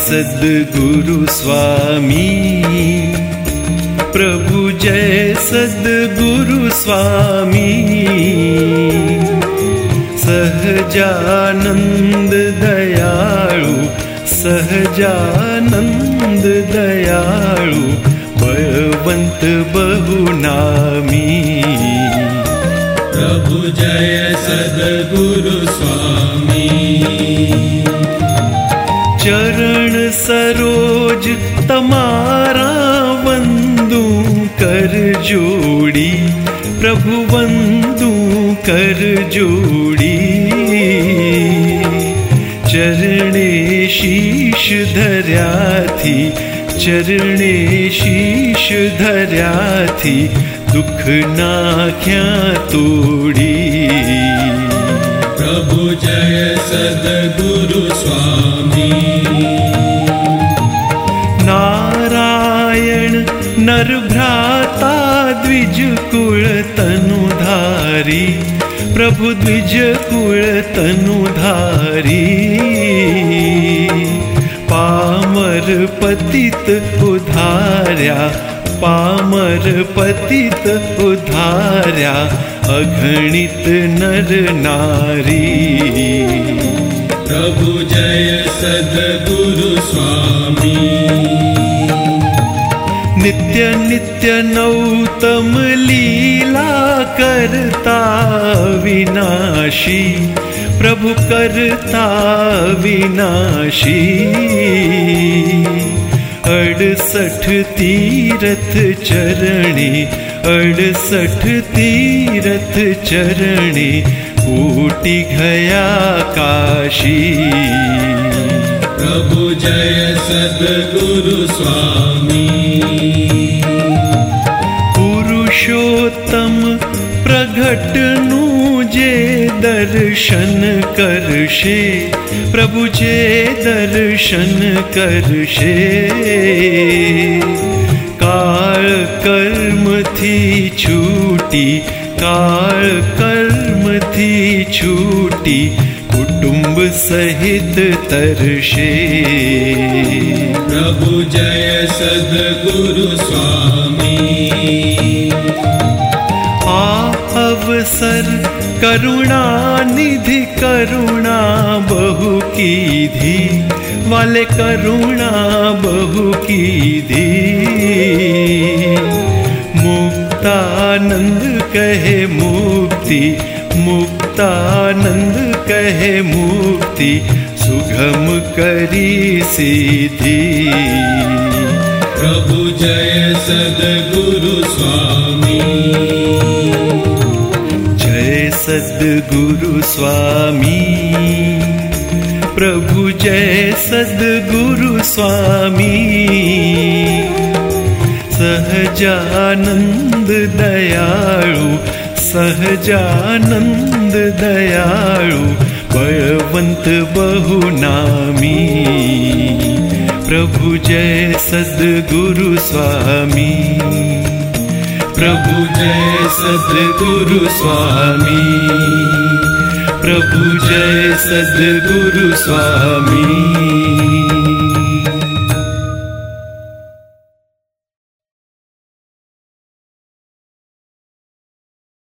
सद्गुरु स्वामी, प्रभु जय सद्गुरु स्वामी। सहजानंद दयाळु, सहजानंद दयाळु, बळवंत बहुनामी। प्रभु जय सद्गुरु स्वामी। चरण सरोज तमारा वंदू कर जोड़ी, प्रभु वंदू कर जोड़ी। चरणे शीश धर्या थी, चरणे शीश धर्या थी, दुख नाख्या तोड़ी। प्रभु जय सद्गुरु स्वामी। नारायण नर भ्राता द्विज कुल तनुधारी, प्रभु द्विज कुल तनुधारी। पामर पतित उधार्या, पामर पतित उधार्या, अगणित नर नारी। प्रभु जय सद्गुरु स्वामी। नित्य नित्य नौतम लीला करता विनाशी, प्रभु करता विनाशी। 68 तीरथ चरणे, 68 तीरथ चरणे, कोटि गया काशी। प्रभु जय सद्गुरु स्वामी। पुरुषोत्तम प्रगट जे दर्शन करशे, प्रभु जे दर्शन करशे। काल कर्म थी छूटी, काल कर्म थी छूटी, कुटुंब सहित तरशे। प्रभु जय सद्गुरु स्वामी। अवसर करुणा निधि, करुणा बहु कीधी, वाले करुणा बहु कीधी। मुक्तानंद कहे मुक्ति, मुक्तानंद कहे मुक्ति, सुगम करी सीधी। प्रभु जय सद्गुरु स्वामी। जय सद्गुरु स्वामी, प्रभु जय सद्गुरु स्वामी। सहजानंद दयाळु, सहजानंद दयाळु, बळवंत बहुनामी। प्रभु जय सद्गुरु स्वामी, प्रभु जय सद्गुरु स्वामी, प्रभु जय सद्गुरु स्वामी।